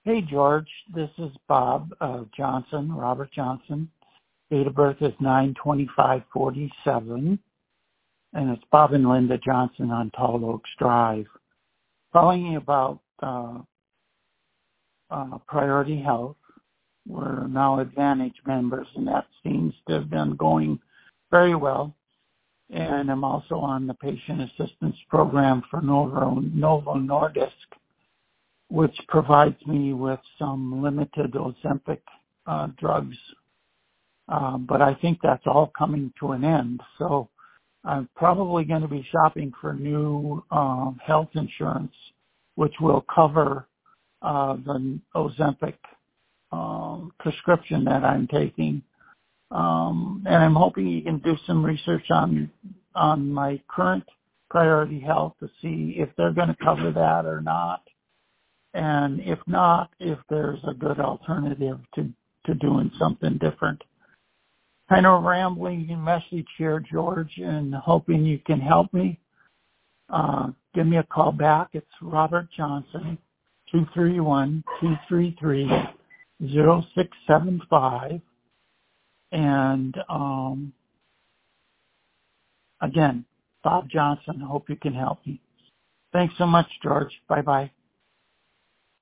Hey, George. This is Bob Johnson, Robert Johnson. Date of birth is 9/25/47, and it's Bob and Linda Johnson on Tall Oaks Drive. Calling you about Priority Health. We're now Advantage members, and that seems to have been going very well. And I'm also on the patient assistance program for Novo Nordisk, which provides me with some limited Ozempic drugs. But I think that's all coming to an end. So I'm probably going to be shopping for new health insurance, which will cover the Ozempic prescription that I'm taking. And I'm hoping you can do some research on my current Priority Health to see if they're going to cover that or not. And if not, if there's a good alternative to doing something different. Kind of rambling message here, George, and hoping you can help me. Give me a call back. It's Robert Johnson, 231-233-0675. And again, Bob Johnson, hope you can help me. Thanks so much, George. Bye-bye.